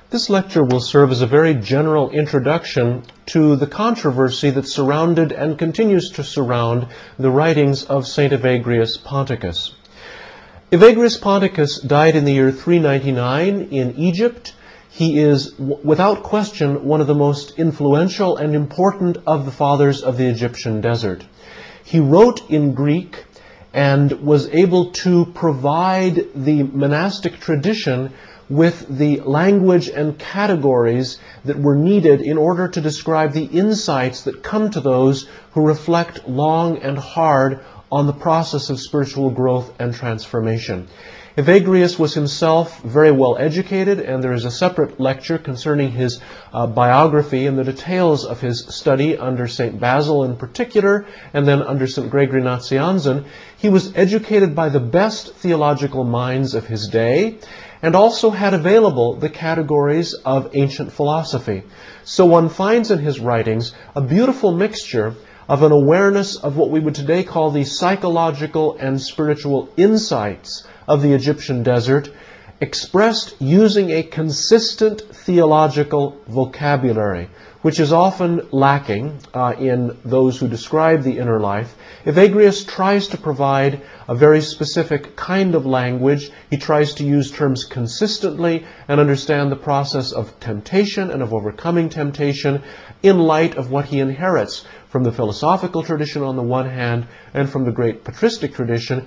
This lecture will serve as a very general introduction to the controversy that surrounded and continues to surround the writings of St. Evagrius Ponticus. Evagrius Ponticus died in the year 399 in Egypt. He is, without question, one of the most influential and important of the fathers of the Egyptian desert. He wrote in Greek and was able to provide the monastic tradition with the language and categories that were needed in order to describe the insights that come to those who reflect long and hard on the process of spiritual growth and transformation. Evagrius was himself very well educated, and there is a separate lecture concerning his biography and the details of his study under St. Basil in particular, and then under St. Gregory Nazianzen. He was educated by the best theological minds of his day, and also had available the categories of ancient philosophy. So one finds in his writings a beautiful mixture of an awareness of what we would today call the psychological and spiritual insights of the Egyptian desert, expressed using a consistent theological vocabulary, which is often lacking in those who describe the inner life. Evagrius tries to provide a very specific kind of language. He tries to use terms consistently and understand the process of temptation and of overcoming temptation in light of what he inherits from the philosophical tradition on the one hand and from the great patristic tradition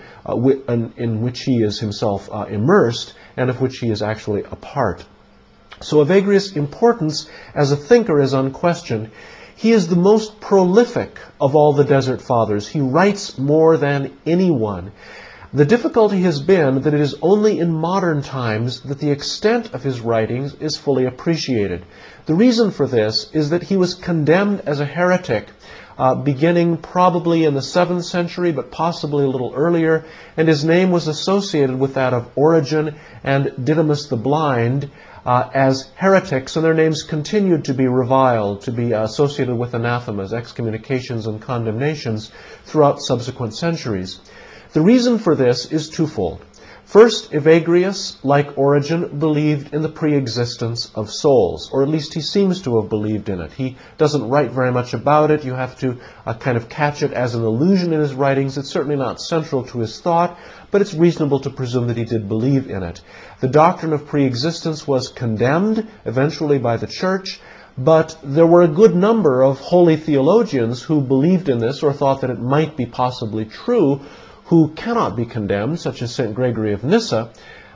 in which he is himself immersed and of which he is actually a part. So Evagrius' importance as a thinker is unquestioned. He is the most prolific of all the Desert Fathers. He writes more than anyone. The difficulty has been that it is only in modern times that the extent of his writings is fully appreciated. The reason for this is that he was condemned as a heretic beginning probably in the 7th century, but possibly a little earlier, and his name was associated with that of Origen and Didymus the Blind as heretics, and their names continued to be reviled, to be associated with anathemas, excommunications, and condemnations throughout subsequent centuries. The reason for this is twofold. First, Evagrius, like Origen, believed in the pre-existence of souls, or at least he seems to have believed in it. He doesn't write very much about it. You have to kind of catch it as an allusion in his writings. It's certainly not central to his thought, but it's reasonable to presume that he did believe in it. The doctrine of pre-existence was condemned eventually by the Church, but there were a good number of holy theologians who believed in this or thought that it might be possibly true, who cannot be condemned, such as St. Gregory of Nyssa.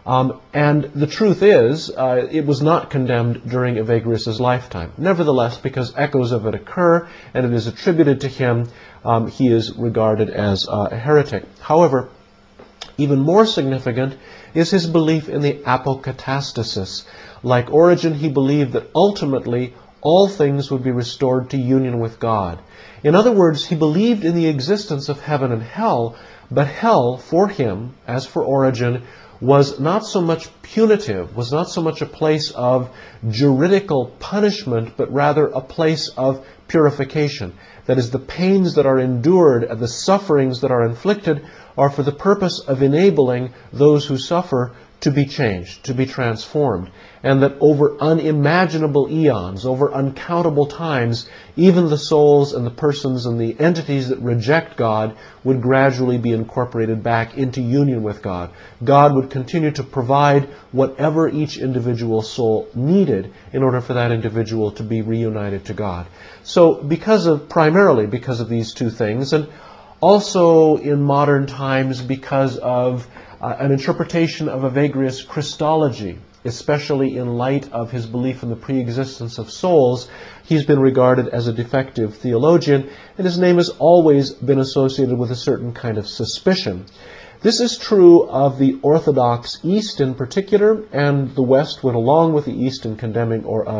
And the truth is, it was not condemned during Evagrius' lifetime. Nevertheless, because echoes of it occur and it is attributed to him, he is regarded as a heretic. However, even more significant is his belief in the apokatastasis. Like Origen, he believed that ultimately all things would be restored to union with God. In other words, he believed in the existence of heaven and hell, but hell, for him, as for Origen, was not so much punitive, was not so much a place of juridical punishment, but rather a place of purification. That is, the pains that are endured and the sufferings that are inflicted are for the purpose of enabling those who suffer to be changed, to be transformed. And that over unimaginable eons, over uncountable times, even the souls and the persons and the entities that reject God would gradually be incorporated back into union with God. God would continue to provide whatever each individual soul needed in order for that individual to be reunited to God. So primarily because of these two things, and also in modern times because of an interpretation of Evagrius' Christology, especially in light of his belief in the pre-existence of souls, he's been regarded as a defective theologian, and his name has always been associated with a certain kind of suspicion. This is true of the Orthodox East in particular, and the West went along with the East in condemning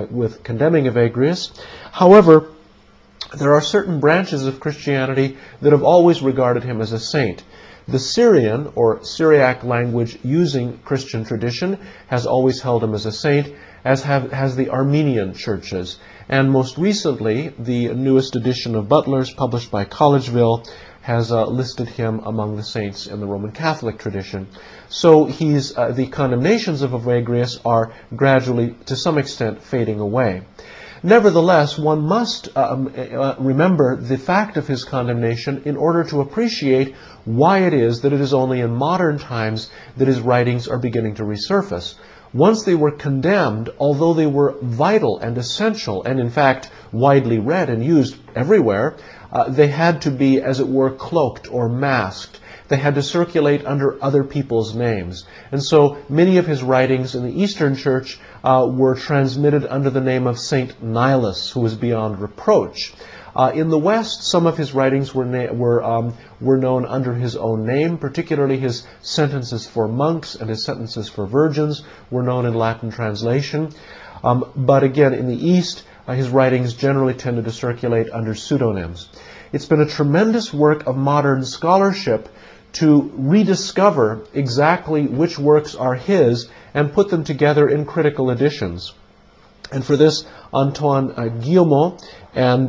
Evagrius. However, there are certain branches of Christianity that have always regarded him as a saint. The Syrian, or Syriac language using Christian tradition, has always held him as a saint, as has the Armenian churches. And most recently, the newest edition of Butler's, published by Collegeville, has listed him among the saints in the Roman Catholic tradition. So the condemnations of Evagrius are gradually, to some extent, fading away. Nevertheless, one must remember the fact of his condemnation in order to appreciate why it is only in modern times that his writings are beginning to resurface. Once they were condemned, although they were vital and essential, and in fact widely read and used everywhere, they had to be, as it were, cloaked or masked. They had to circulate under other people's names. And so many of his writings in the Eastern Church were transmitted under the name of Saint Nilus, who was beyond reproach. In the West, some of his writings were known under his own name, particularly his sentences for monks and his sentences for virgins were known in Latin translation. But again, in the East, his writings generally tended to circulate under pseudonyms. It's been a tremendous work of modern scholarship to rediscover exactly which works are his and put them together in critical editions. And for this, Antoine Guillemot and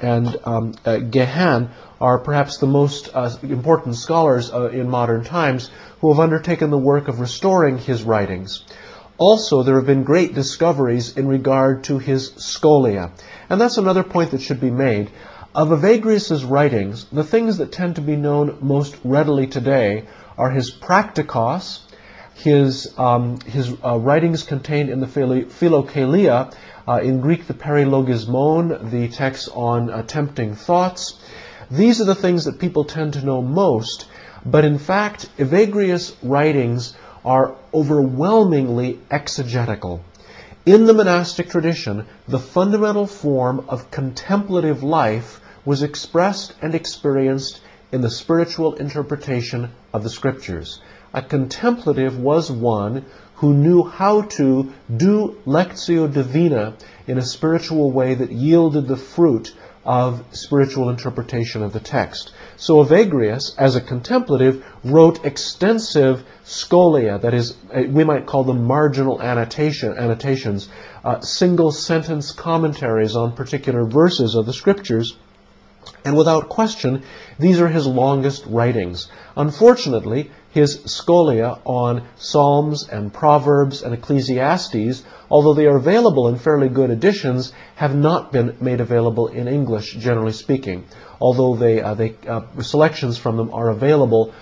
Guéhin are perhaps the most important scholars in modern times who have undertaken the work of restoring his writings. Also, there have been great discoveries in regard to his scholia. And that's another point that should be made. Of Evagrius's writings, the things that tend to be known most readily today are his Practicos, his writings contained in the Philokalia, in Greek the Perilogismon, the text on tempting thoughts. These are the things that people tend to know most, but in fact, Evagrius' writings are overwhelmingly exegetical. In the monastic tradition, the fundamental form of contemplative life was expressed and experienced in the spiritual interpretation of the Scriptures. A contemplative was one who knew how to do lectio divina in a spiritual way that yielded the fruit of spiritual interpretation of the text. So Evagrius, as a contemplative, wrote extensive scholia, that is, we might call them marginal annotations, single sentence commentaries on particular verses of the Scriptures. And without question, these are his longest writings. Unfortunately, his scholia on Psalms and Proverbs and Ecclesiastes, although they are available in fairly good editions, have not been made available in English, generally speaking. Although selections from them are available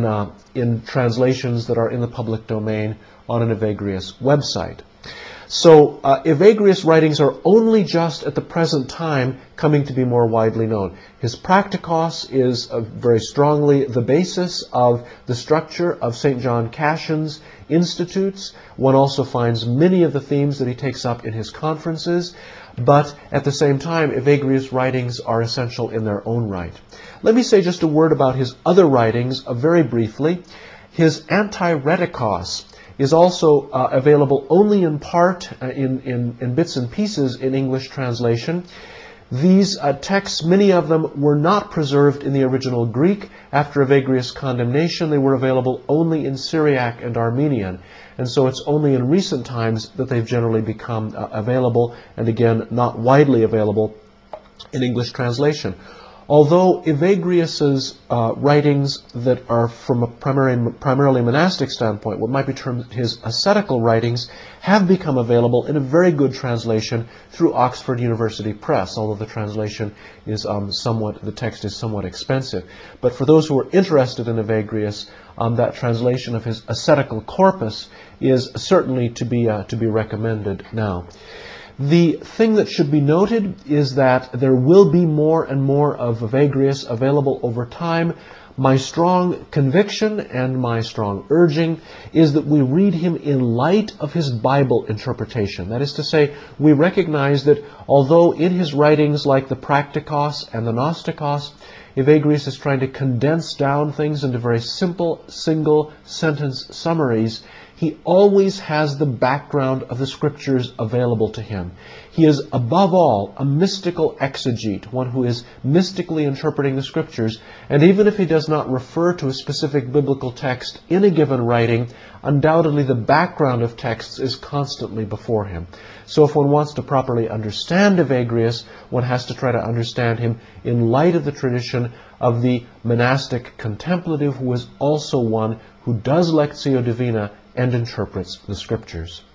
in translations that are in the public domain on an Evagrius website. So Evagrius' writings are only just at the present time coming to be more widely known. His Practicos is very strongly the basis of the structure of St. John Cassian's institutes. One also finds many of the themes that he takes up in his conferences, but at the same time, Evagrius' writings are essential in their own right. Let me say just a word about his other writings very briefly. His Antireticos is also available only in part, in bits and pieces in English translation. These texts, many of them were not preserved in the original Greek. After Evagrius' condemnation, they were available only in Syriac and Armenian. And so it's only in recent times that they've generally become available, and again, not widely available in English translation. Although Evagrius's writings that are from a primarily monastic standpoint, what might be termed his ascetical writings, have become available in a very good translation through Oxford University Press, although the translation is the text is somewhat expensive. But for those who are interested in Evagrius, that translation of his ascetical corpus is certainly to be recommended now. The thing that should be noted is that there will be more and more of Evagrius available over time. My strong conviction and my strong urging is that we read him in light of his Bible interpretation. That is to say, we recognize that although in his writings like the Practicos and the Gnosticos, Evagrius is trying to condense down things into very simple single sentence summaries, he always has the background of the Scriptures available to him. He is, above all, a mystical exegete, one who is mystically interpreting the Scriptures, and even if he does not refer to a specific biblical text in a given writing, undoubtedly the background of texts is constantly before him. So if one wants to properly understand Evagrius, one has to try to understand him in light of the tradition of the monastic contemplative, who is also one who does Lectio Divina and interprets the Scriptures.